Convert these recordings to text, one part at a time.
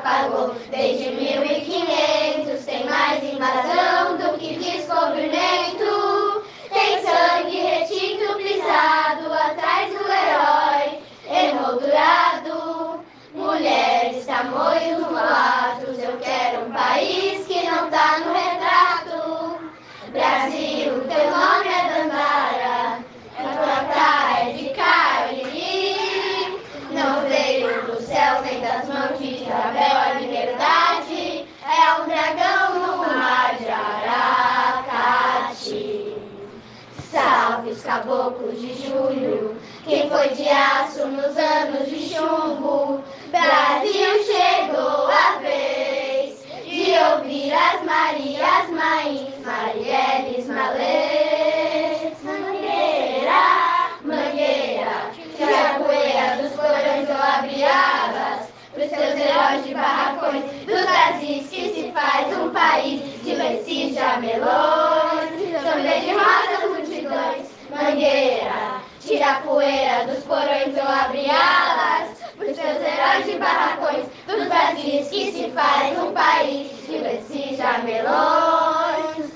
pagou. Desde 1500 tem mais invasão do que descobrimento. Tem sangue retinto pisado atrás do herói emoldurado. Mulheres, tamoios, mulatos, eu quero um país que não tá no retrato. Brasil, teu nome é Dandara, a tua cara é de Cariri. Não veio do céu nem das mãos de Isabel a liberdade, é um dragão no mar de Aracati. Salve os caboclos de julho, quem foi de aço nos anos de chumbo. Brasil, chegou a vez de ouvir as Marias, Mães, Marielles, Malês. Mangueira, mangueira, tira a poeira dos porões ou abre alas pros seus heróis de barracões, dos Brasis que se faz um país de lecis, jamelões, sombra de rosas, multidões. Mangueira, tira a poeira dos porões ou abre alas pros seus heróis de barracões, dos Brasis que se faz um país de lecis, jamelões.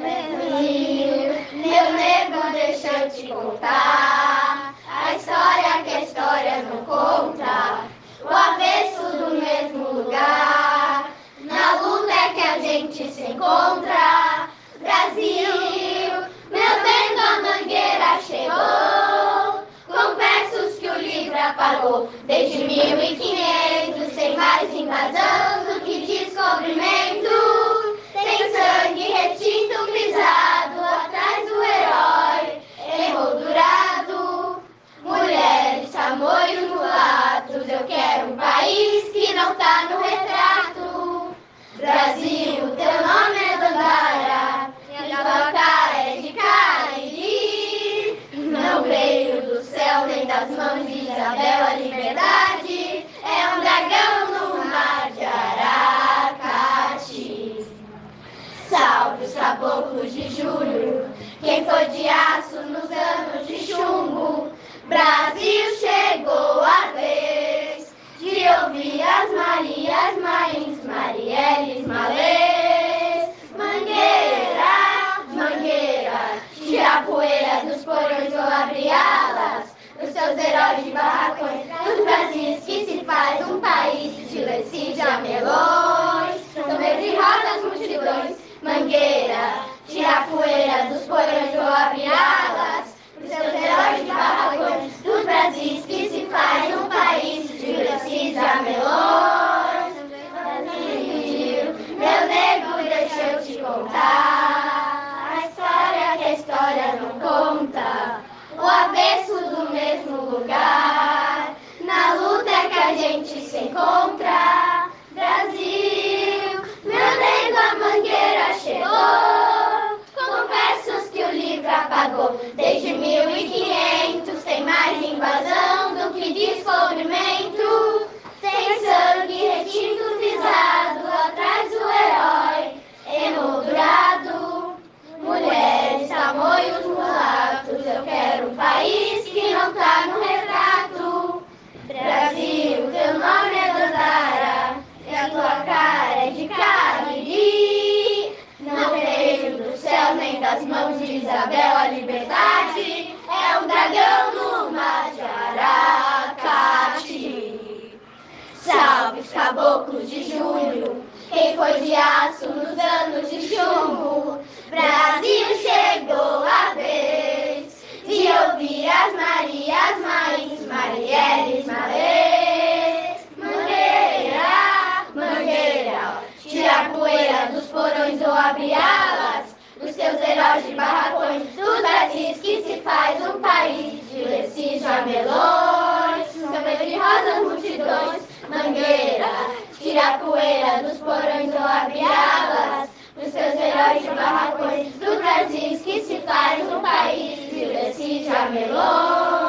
Meu nego, deixa eu te contar a história que a história não conta, o avesso do mesmo lugar. Na luta é que a gente se encontra. Brasil, meu vento, a mangueira chegou, com versos que o livro apagou. Desde 1500 tem mais invasão do que descobrimento. Tem sangue retinto pisado atrás do herói emoldurado. Mulheres, tamoios, mulatos, eu quero um país que não tá no retrato. Brasil, teu nome é Dandara, e a tua cara é de Cariri. Não veio do céu nem das mãos de Isabel a liberdade, é um dragão no mar de Aracati. Salve os caboclos de julho, quem foi de aço nos anos de chumbo. Brasil, chegou a vez de ouvir as Marias, Mães, Marielles, Malês. Mangueira, mangueira, tira a poeira dos porões ou abre alas os seus heróis de barracões, dos Brasis que se faz um país de lecis, jamelões, sombra de rosas, multidões. Mangueira, tira a poeira dos porões ou abre alas os seus heróis de barracões, dos Brasis que se faz um país de lecis, jamelões. Brasil, meu nego, deixa eu te contar a história que a história não conta, o avesso do mesmo lugar. Na luta é que a gente se encontra. Brasil, meu nego, a mangueira chegou, com versos que o livro apagou. Desde 1500 tem mais invasão do que descobrimento. Tem sangue retinto pisado atrás do herói emoldurado. Mulheres, tamoios, mulatos, eu quero um país que não tá no retrato. Brasil, teu nome é Dandara, e a tua cara é de Cariri. Não veio do céu nem das mãos de Isabel a liberdade, é um dragão no mar de Aracati. Salve os caboclos de julho, quem foi de aço nos anos de chumbo. Brasil, chegou a vez de ouvir as Marias, Mães, Marielles, Malês. Mangueira, mangueira, tira a poeira dos porões ou abre alas os seus heróis de barracões, dos Brasis que se faz um país de lecis, jamelões, sombra de rosas, multidões. Mangueira, tira a poeira dos porões ou abre alas os seus heróis de barracões, dos Brasis que se faz um país de lecis, jamelões.